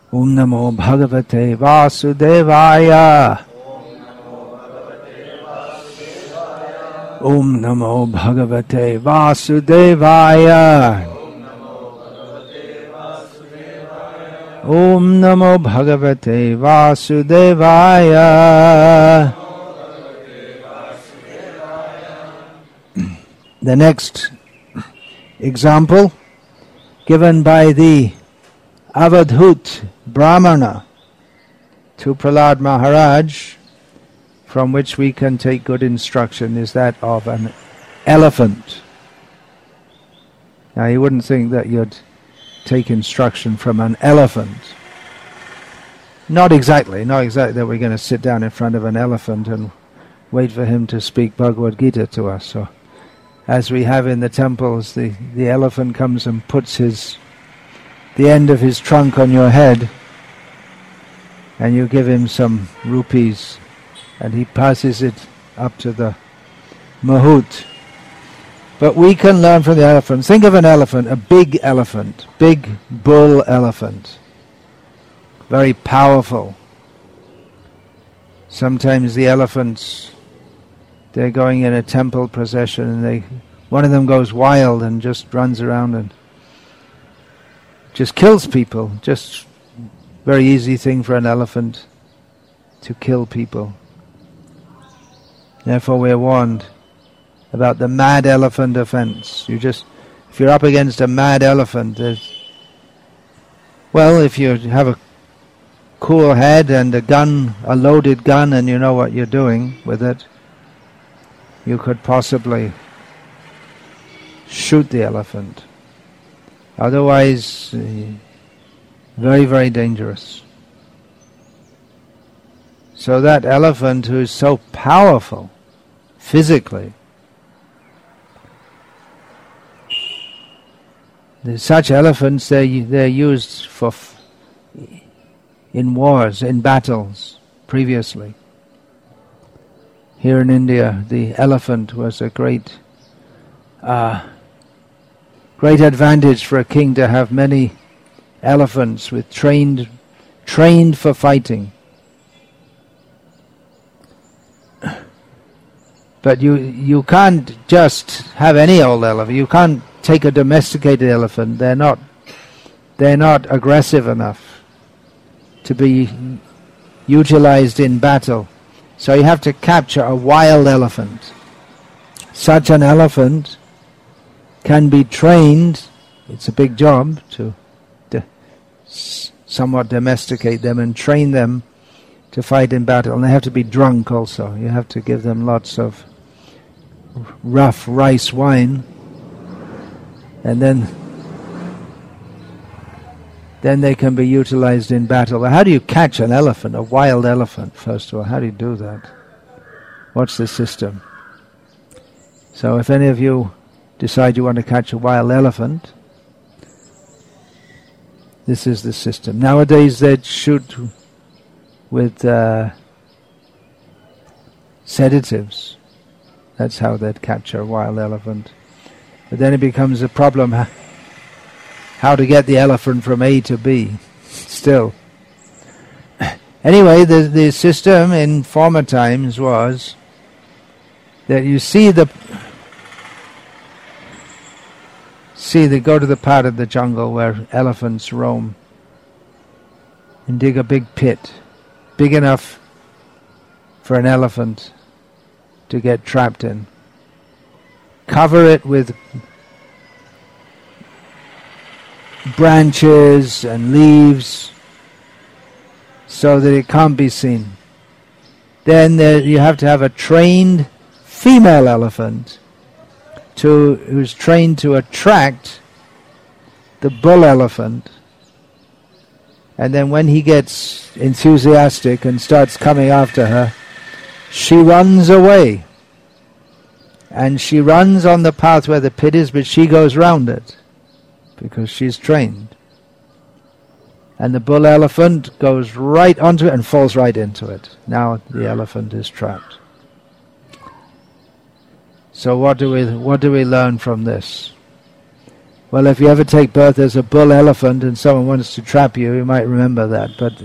Om Namo Bhagavate Vasudevaya. Om Namo Bhagavate Vasudevaya. Om Namo Bhagavate Vasudevaya. The next example given by the Avadhut Brahmana to Prahlad Maharaj, from which we can take good instruction, is that of an elephant. Now you wouldn't think that you'd take instruction from an elephant. Not exactly that we're going to sit down in front of an elephant and wait for him to speak Bhagavad Gita to us. So, as we have in the temples, the elephant comes and puts the end of his trunk on your head, and you give him some rupees, and he passes it up to the Mahut. But we can learn from the elephant. Think of an elephant, a big bull elephant, very powerful. Sometimes the elephants, they're going in a temple procession, and one of them goes wild and just runs around and just kills people. Just very easy thing for an elephant to kill people. Therefore we're warned about the mad elephant offense. If you're up against a mad elephant, if you have a cool head and a loaded gun, and you know what you're doing with it, you could possibly shoot the elephant. Otherwise, very, very dangerous. So that elephant who is so powerful physically, such elephants, they're used in wars, in battles previously. Here in India, the elephant was a great advantage for a king to have many elephants with trained for fighting. But you can't just have any old elephant. You can't take a domesticated elephant. They're not aggressive enough to be utilized in battle. So you have to capture a wild elephant. Such an elephant can be trained. It's a big job to somewhat domesticate them and train them to fight in battle. And they have to be drunk also. You have to give them lots of rough rice wine, and then they can be utilized in battle. How do you catch an elephant, a wild elephant, first of all? How do you do that? What's the system? So if any of you decide you want to catch a wild elephant, this is the system. Nowadays they'd shoot with sedatives. That's how they'd capture a wild elephant. But then it becomes a problem how to get the elephant from A to B still. Anyway, the system in former times was that they go to the part of the jungle where elephants roam and dig a big pit, big enough for an elephant to get trapped in. Cover it with branches and leaves so that it can't be seen. Then you have to have a trained female elephant who's trained to attract the bull elephant, and then when he gets enthusiastic and starts coming after her, she runs away, and she runs on the path where the pit is, but she goes round it because she's trained, and the bull elephant goes right onto it and falls right into it. Now the elephant is trapped. So what do we learn from this? Well, if you ever take birth as a bull elephant and someone wants to trap you, you might remember that. But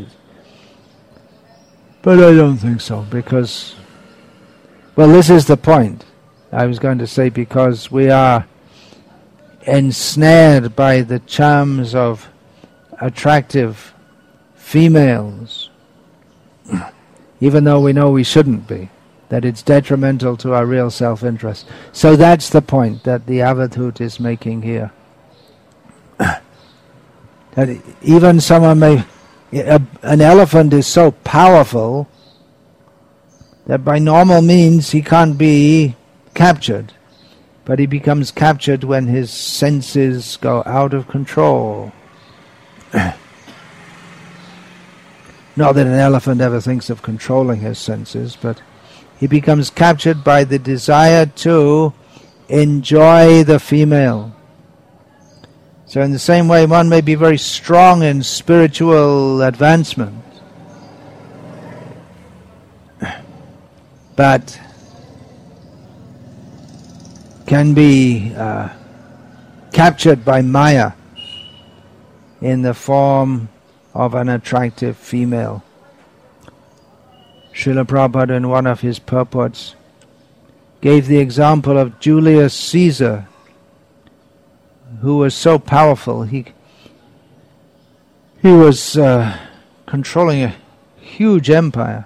I don't think so, because, well, this is the point. I was going to say, because we are ensnared by the charms of attractive females, even though we know we shouldn't be, that it's detrimental to our real self-interest. So that's the point that the Avadhut is making here. That even someone may... an elephant is so powerful that by normal means he can't be captured. But he becomes captured when his senses go out of control. Not that an elephant ever thinks of controlling his senses, but he becomes captured by the desire to enjoy the female. So in the same way, one may be very strong in spiritual advancement, but can be captured by Maya in the form of an attractive female. Srila Prabhupada, in one of his purports, gave the example of Julius Caesar, who was so powerful. He was controlling a huge empire,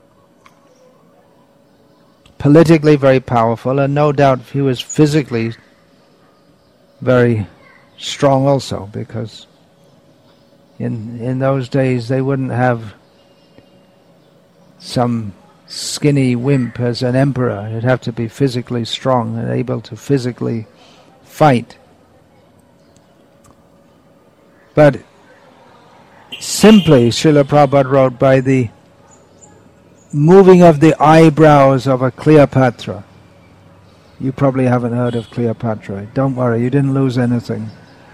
politically very powerful, and no doubt he was physically very strong also, because in those days they wouldn't have some skinny wimp as an emperor. He'd have to be physically strong and able to physically fight. But simply, Srila Prabhupada wrote, by the moving of the eyebrows of a Cleopatra. You probably haven't heard of Cleopatra. Don't worry, you didn't lose anything.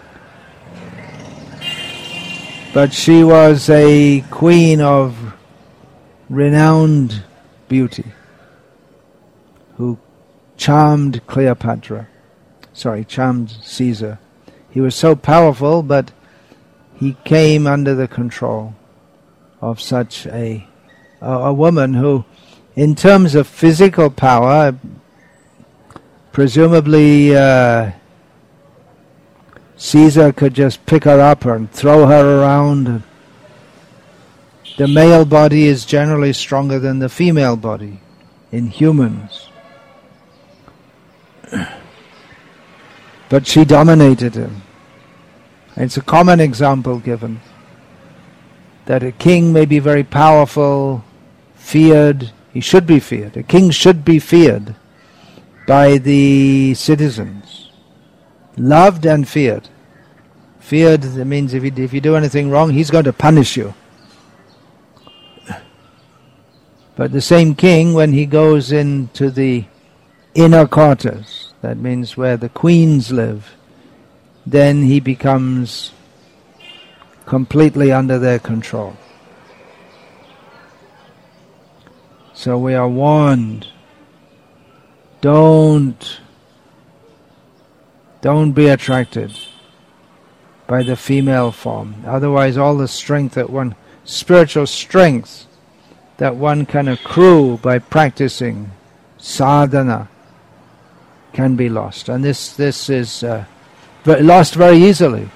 But she was a queen of renowned beauty who charmed Caesar. He was so powerful, but he came under the control of such a woman who, in terms of physical power, presumably Caesar could just pick her up and throw her around. The male body is generally stronger than the female body in humans. But she dominated him. It's a common example given, that a king may be very powerful, feared. He should be feared. A king should be feared by the citizens. Loved and feared. Feared means if you do anything wrong, he's going to punish you. But the same king, when he goes into the inner quarters, that means where the queens live, then he becomes completely under their control. So we are warned, don't be attracted by the female form. Otherwise all the strength spiritual strength that one can accrue by practicing sadhana can be lost. And this is lost very easily.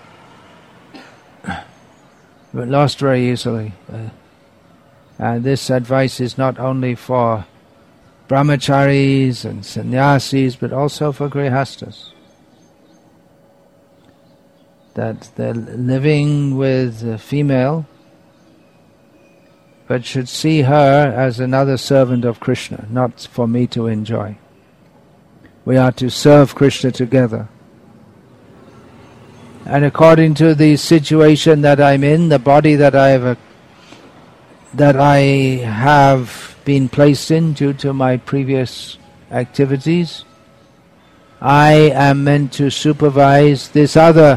Lost very easily. And this advice is not only for brahmacharis and sannyasis, but also for grihastas. That they're living with a female, but should see her as another servant of Krishna, not for me to enjoy. We are to serve Krishna together. And according to the situation that I'm in, the body that I have been placed in due to my previous activities, I am meant to supervise this other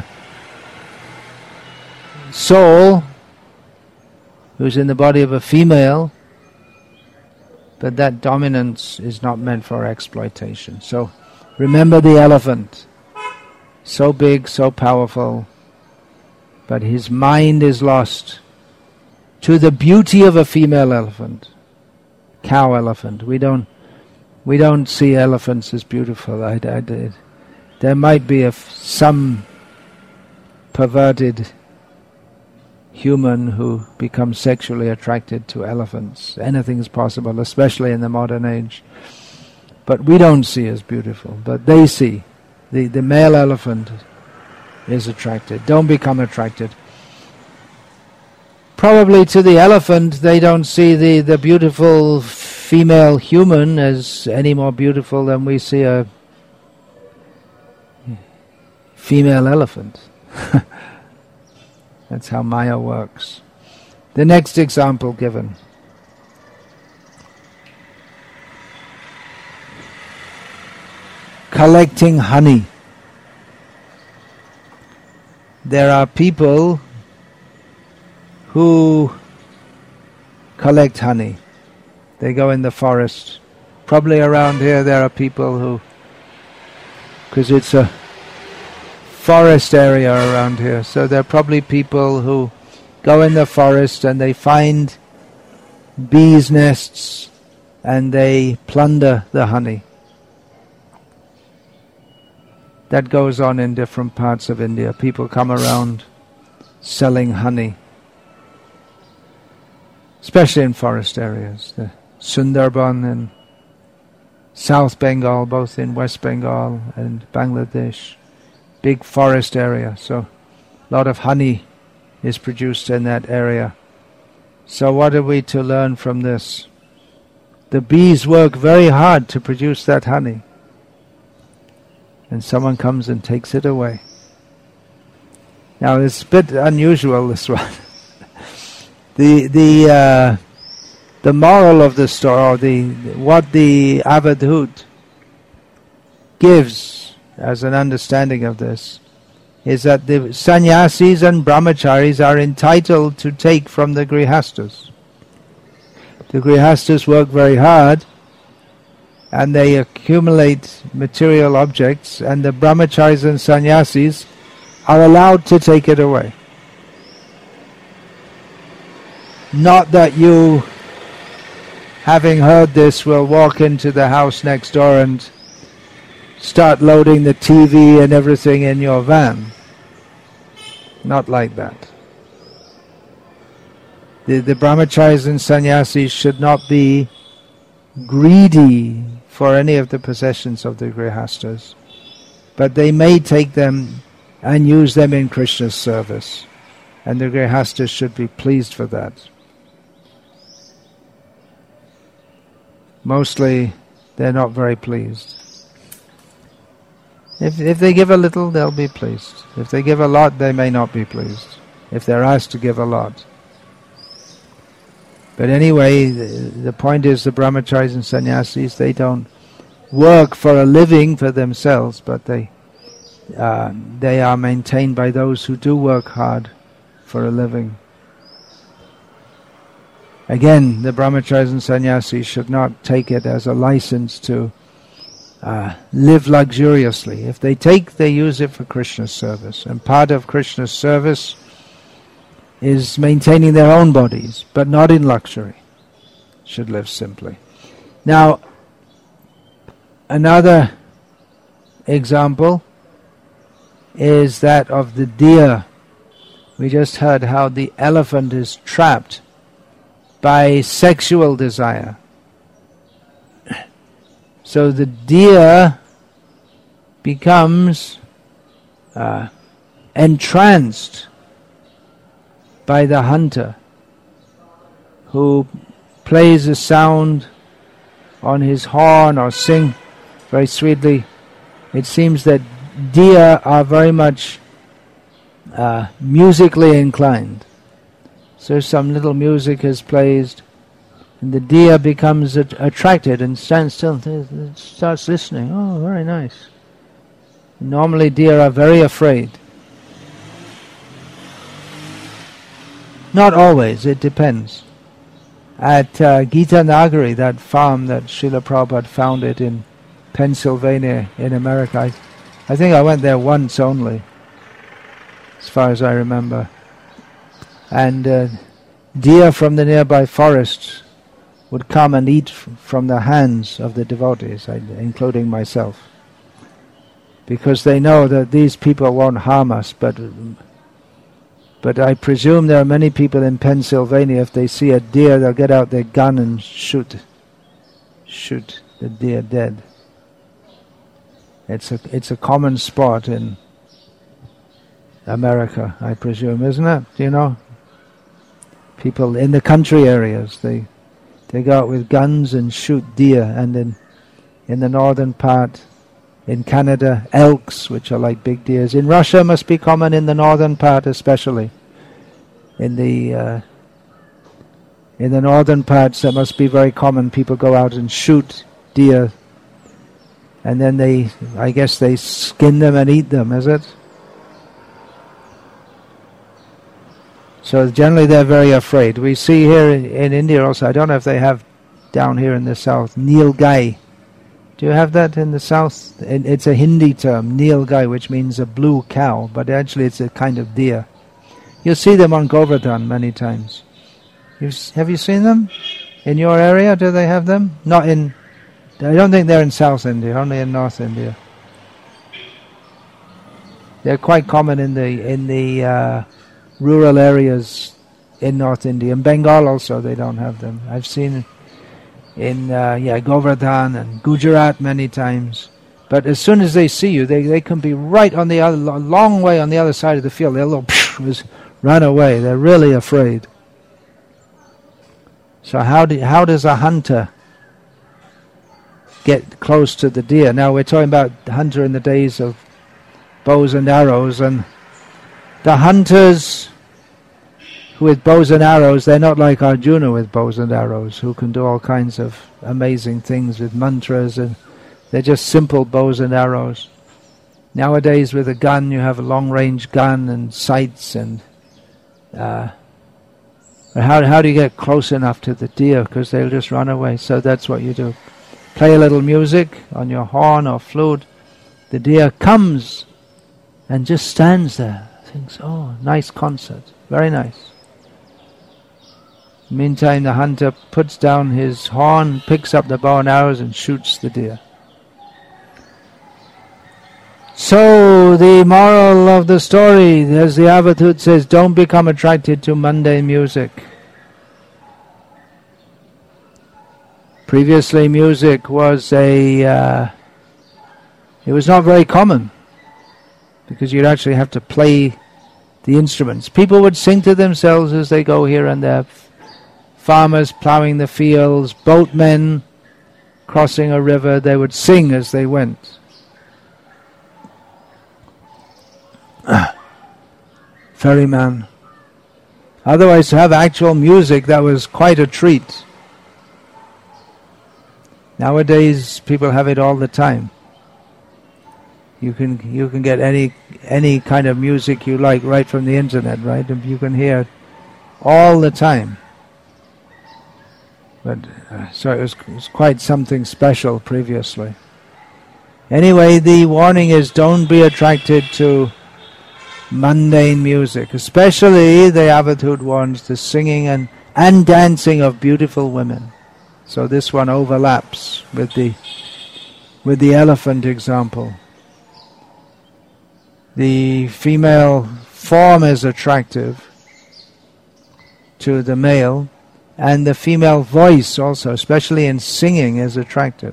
soul who's in the body of a female, but that dominance is not meant for exploitation. So remember the elephant. so big, so powerful, but his mind is lost to the beauty of a female elephant, cow elephant. We don't see elephants as beautiful. There might be some perverted human who becomes sexually attracted to elephants. Anything is possible, especially in the modern age. But we don't see as beautiful. But they see. The male elephant is attracted. Don't become attracted. Probably to the elephant, they don't see the beautiful female human as any more beautiful than we see a female elephant. That's how Maya works. The next example given. Collecting honey. There are people who collect honey. They go in the forest. Probably around here there are people who, because it's a forest area around here, so there are probably people who go in the forest and they find bees' nests and they plunder the honey. That goes on in different parts of India. People come around selling honey, especially in forest areas. The Sundarban in South Bengal, both in West Bengal and Bangladesh. Big forest area, so a lot of honey is produced in that area. So what are we to learn from this? The bees work very hard to produce that honey, and someone comes and takes it away. Now it's a bit unusual, this one. The moral of the story, or what the Avadhut gives as an understanding of this, is that the sannyasis and brahmacharis are entitled to take from the grihastas. The grihastas work very hard and they accumulate material objects, and the brahmacharis and sannyasis are allowed to take it away. Not that you, having heard this, will walk into the house next door and start loading the TV and everything in your van. Not like that. The brahmacharis and sannyasis should not be greedy for any of the possessions of the grihastas, but they may take them and use them in Krishna's service, and the grihastas should be pleased for that. Mostly they're not very pleased. If they give a little, they'll be pleased. If they give a lot, they may not be pleased, if they're asked to give a lot. But anyway, the point is, the brahmacharis and sannyasis, they don't work for a living for themselves, but they are maintained by those who do work hard for a living. Again, the brahmacharis and sannyasis should not take it as a license to live luxuriously. If they take, they use it for Krishna's service. And part of Krishna's service is maintaining their own bodies, but not in luxury. Should live simply. Now, another example is that of the deer. We just heard how the elephant is trapped by sexual desire. So the deer becomes entranced by the hunter, who plays a sound on his horn or sing very sweetly. It seems that deer are very much musically inclined. So some little music is played, and the deer becomes attracted and stands still and starts listening. Oh, very nice. Normally deer are very afraid. Not always, it depends. At Gita Nagari, that farm that Srila Prabhupada founded in Pennsylvania in America, I think I went there once only, as far as I remember. And deer from the nearby forests would come and eat from the hands of the devotees, including myself, because they know that these people won't harm us. But I presume there are many people in Pennsylvania, if they see a deer, they'll get out their gun and shoot the deer dead. It's a common sport in America, I presume, isn't it? Do you know? People in the country areas, they go out with guns and shoot deer, and in the northern part, in Canada, elks, which are like big deers. In Russia, must be common in the northern part, especially. In the northern parts, that must be very common. People go out and shoot deer, and then I guess they skin them and eat them, is it? So generally they're very afraid. We see here in India also, I don't know if they have down here in the south, Nilgai. Do you have that in the south? It's a Hindi term, Nilgai, which means a blue cow, but actually it's a kind of deer. You'll see them on Govardhan many times. Have you seen them? In your area, do they have them? Not in... I don't think they're in South India, only in North India. They're quite common in the rural areas in North India. In Bengal also they don't have them. I've seen in Govardhan and Gujarat many times. But as soon as they see you, they can be right on the other, long way on the other side of the field. They'll just run away. They're really afraid. So how does a hunter get close to the deer? Now we're talking about the hunter in the days of bows and arrows, and the hunters with bows and arrows, they're not like Arjuna with bows and arrows, who can do all kinds of amazing things with mantras, and they're just simple bows and arrows. Nowadays with a gun, you have a long-range gun and sights, and how do you get close enough to the deer? Because they'll just run away. So that's what you do. Play a little music on your horn or flute. The deer comes and just stands there. Thinks, oh, nice concert. Very nice. Meantime, the hunter puts down his horn, picks up the bow and arrows and shoots the deer. So, the moral of the story, as the Avatut says, don't become attracted to mundane music. Previously, music was it was not very common, because you'd actually have to play the instruments. People would sing to themselves as they go here and there. Farmers ploughing the fields, boatmen crossing a river, they would sing as they went. Ferryman. Otherwise, to have actual music, that was quite a treat. Nowadays, people have it all the time. You can get any kind of music you like right from the internet, right? And you can hear it all the time. But so it was quite something special previously. Anyway, the warning is don't be attracted to mundane music, especially the Avatut warns the singing and dancing of beautiful women. So this one overlaps with the elephant example. The female form is attractive to the male, and the female voice also, especially in singing, is attractive.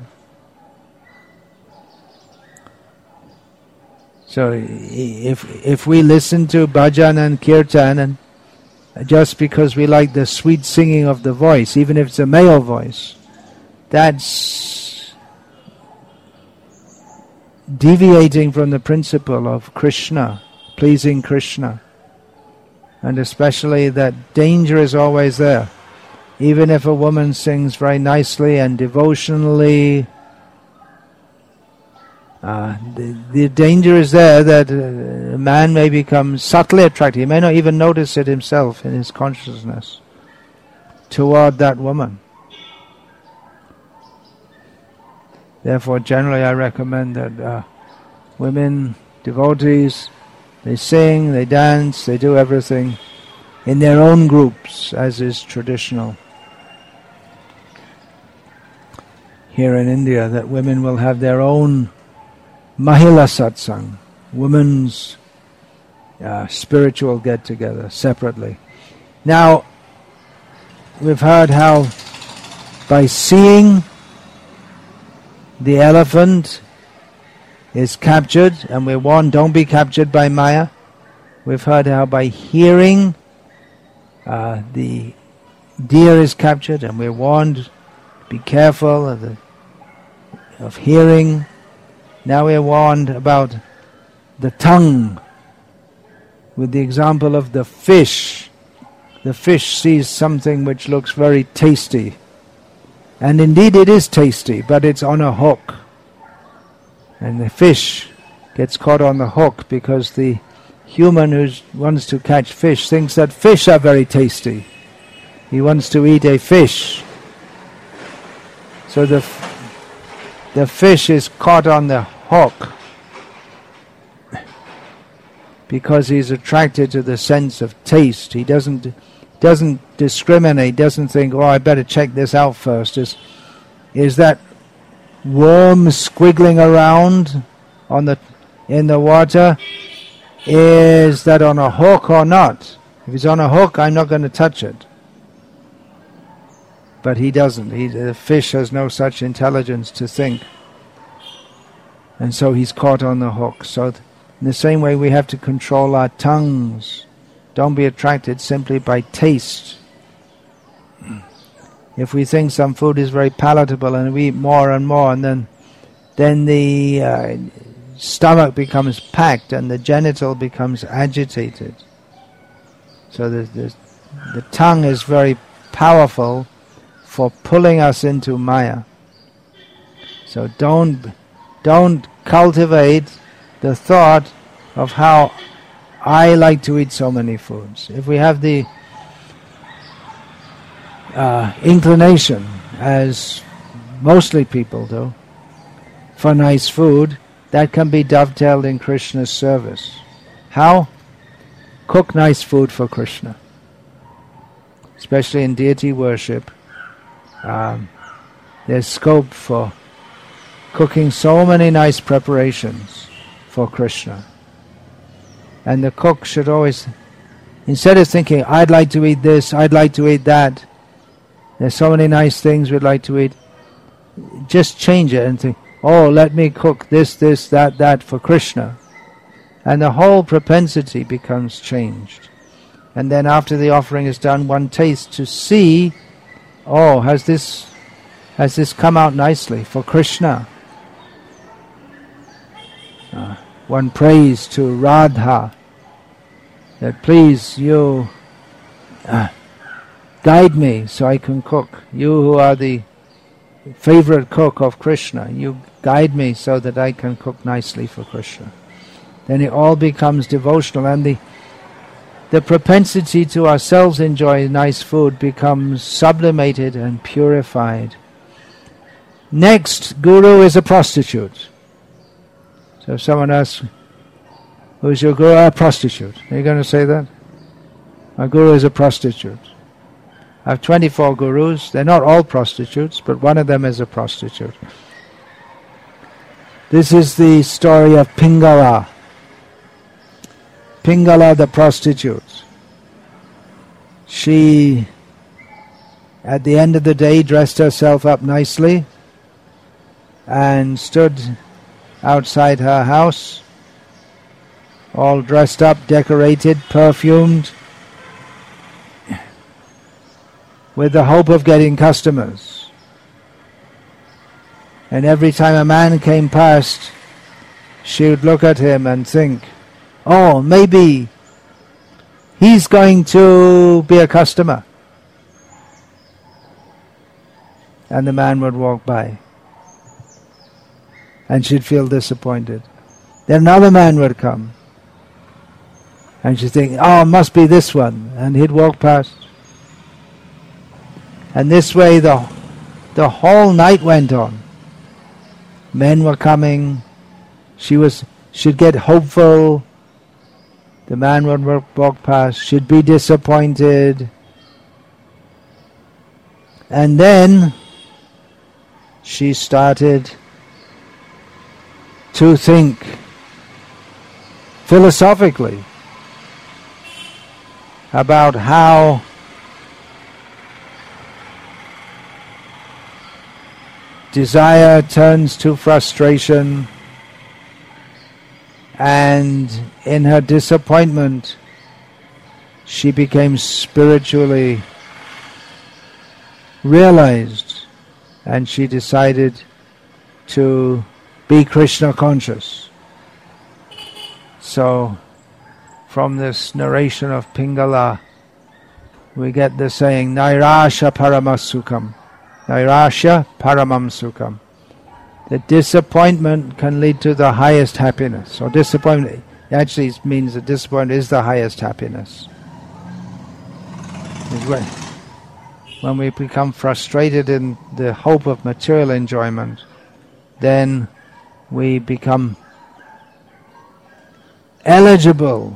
So if we listen to bhajan and kirtan, and just because we like the sweet singing of the voice, even if it's a male voice, that's deviating from the principle of Krishna, pleasing Krishna. And especially that danger is always there. Even if a woman sings very nicely and devotionally, the danger is there that a man may become subtly attracted. He may not even notice it himself in his consciousness toward that woman. Therefore, generally I recommend that women, devotees, they sing, they dance, they do everything in their own groups, as is traditional here in India, that women will have their own Mahila Satsang, women's spiritual get-together, separately. Now, we've heard how by seeing the elephant is captured, and we're warned, don't be captured by Maya. We've heard how by hearing the deer is captured, and we're warned, be careful of hearing. Now we're warned about the tongue, with the example of the fish. The fish sees something which looks very tasty, and indeed it is tasty, but it's on a hook. And the fish gets caught on the hook because the human who wants to catch fish thinks that fish are very tasty. He wants to eat a fish. So the fish is caught on the hook because he's attracted to the sense of taste. He doesn't discriminate, doesn't think, oh, I better check this out first. Is that worm squiggling around in the water, is that on a hook or not? If it's on a hook, I'm not going to touch it. But he doesn't. The fish has no such intelligence to think. And so he's caught on the hook. So in the same way, we have to control our tongues. Don't be attracted simply by taste. If we think some food is very palatable and we eat more and more, and then the stomach becomes packed and the genital becomes agitated. So the tongue is very powerful for pulling us into Maya. So don't cultivate the thought of how I like to eat so many foods. If we have the inclination, as mostly people do, for nice food, that can be dovetailed in Krishna's service. How? Cook nice food for Krishna. Especially in deity worship, there's scope for cooking so many nice preparations for Krishna. And the cook should always, instead of thinking, I'd like to eat this, I'd like to eat that, there's so many nice things we'd like to eat, just change it and think, oh, let me cook this, that for Krishna. And the whole propensity becomes changed. And then after the offering is done, one tastes to see, oh, has this come out nicely for Krishna? One prays to Radha that please you guide me so I can cook. You who are the favorite cook of Krishna, you guide me so that I can cook nicely for Krishna. Then it all becomes devotional, and the propensity to ourselves enjoy nice food becomes sublimated and purified. Next, guru is a prostitute. So if someone asks, who's your guru? A prostitute. Are you going to say that? My guru is a prostitute. I have 24 gurus. They're not all prostitutes, but one of them is a prostitute. This is the story of Pingala. Pingala the prostitute. She, at the end of the day, dressed herself up nicely and stood outside her house, all dressed up, decorated, perfumed, with the hope of getting customers. And every time a man came past, she would look at him and think, oh, maybe he's going to be a customer. And the man would walk by. And she'd feel disappointed. Then another man would come. And she'd think, oh, must be this one. And he'd walk past. And this way the whole night went on. Men were coming. She was she'd get hopeful. The man would walk past. She'd be disappointed. And then she started to think philosophically about how desire turns to frustration, and in her disappointment she became spiritually realized, and she decided to be Krishna conscious. So from this narration of Pingala we get the saying Nairasya Paramasukham. Nairasya Paramam Sukham. The disappointment can lead to the highest happiness. Or disappointment actually means that disappointment is the highest happiness. When we become frustrated in the hope of material enjoyment, then we become eligible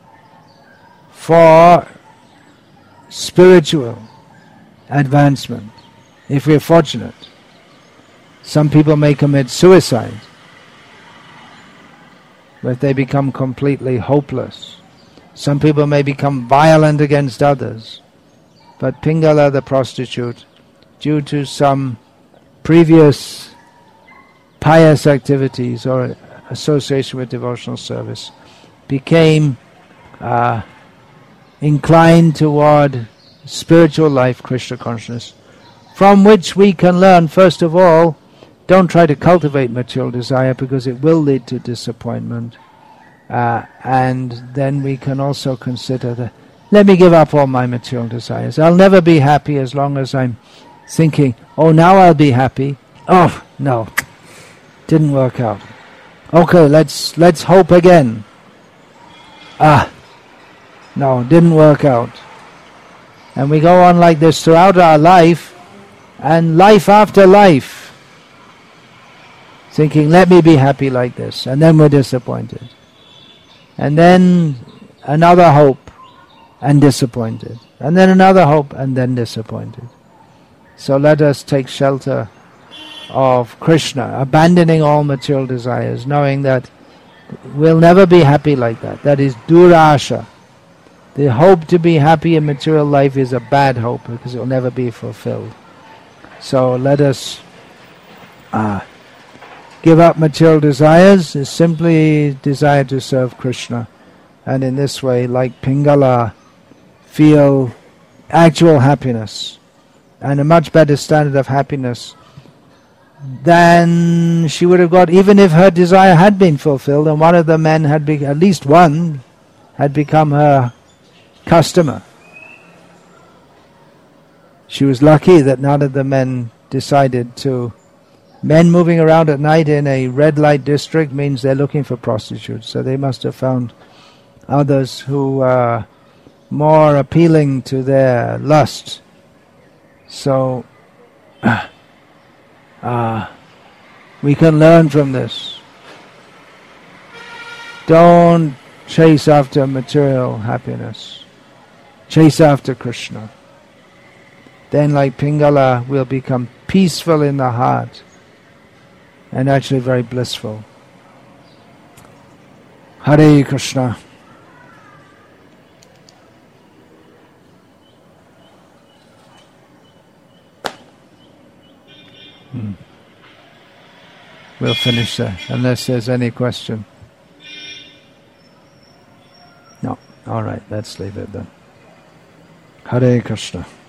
for spiritual advancement, if we're fortunate. Some people may commit suicide, but they become completely hopeless. Some people may become violent against others. But Pingala the prostitute, due to some previous pious activities or association with devotional service, became inclined toward spiritual life, Krishna consciousness, from which we can learn, first of all, don't try to cultivate material desire because it will lead to disappointment. And then we can also consider that, let me give up all my material desires. I'll never be happy as long as I'm thinking, oh, now I'll be happy. Oh, no, didn't work out. Okay, let's hope again. No, didn't work out. And we go on like this throughout our life, and life after life, thinking, let me be happy like this, and then we're disappointed. And then another hope, and disappointed. And then another hope, and then disappointed. So let us take shelter of Krishna, abandoning all material desires, knowing that we'll never be happy like that. That is durasha. The hope to be happy in material life is a bad hope because it will never be fulfilled. So let us give up material desires, is simply desire to serve Krishna. And in this way, like Pingala, feel actual happiness and a much better standard of happiness than she would have got even if her desire had been fulfilled and one of the men had at least one had become her customer. She was lucky that none of the men decided to. Men moving around at night in a red light district means they're looking for prostitutes, so they must have found others who are more appealing to their lust. So we can learn from this. Don't chase after material happiness. Chase after Krishna. Then, like Pingala, we'll become peaceful in the heart and actually very blissful. Hare Krishna. We'll finish there, unless there's any question. No. All right, let's leave it then. Hare Krishna.